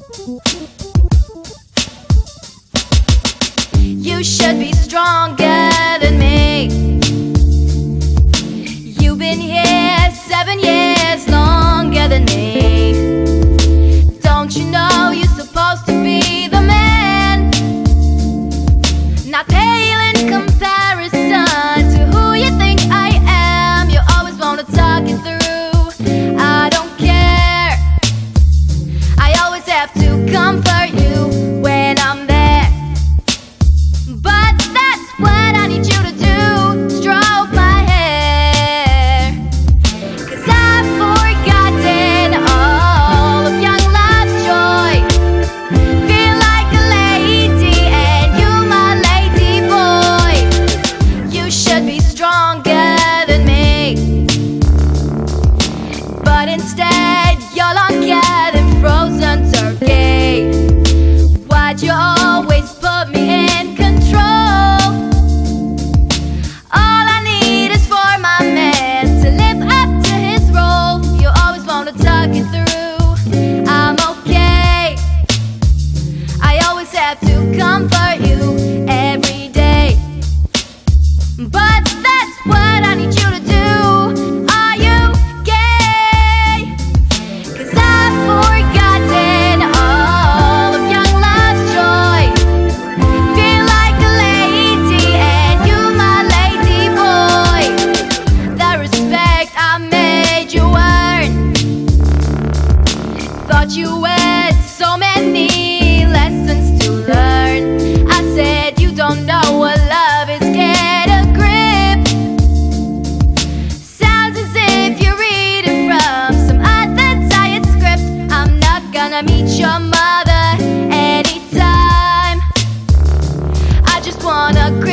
You should be stronger than me. You've been here 7 years longer than me. Don't you know you're supposed to be the man? Not pale in comparison to who you think I am. You always wanna talk it through. I don't care. I always have to comfort you when I'm there. But that's what I need you to do. Stroke my hair. 'Cause I've forgotten all of young love's joy. Feel like a lady and you my lady boy. You should be stronger than me. But instead you're longer than frozen turkey. Why'd you always put me in control? All I need is for my man to live up to his role. You always wanna talk it through. I'm okay. I always have to comfort you every day. But that's what I need you to do. Are you gay? 'Cause I've forgotten all of young love's joy. Feel like a lady and you my lady boy. The respect I made you earn. Thought you had so many lessons to learn. I said you don't know what love is, get a grip. Sounds as if you're reading from some other diet script. I'm not gonna meet your mother anytime. I just wanna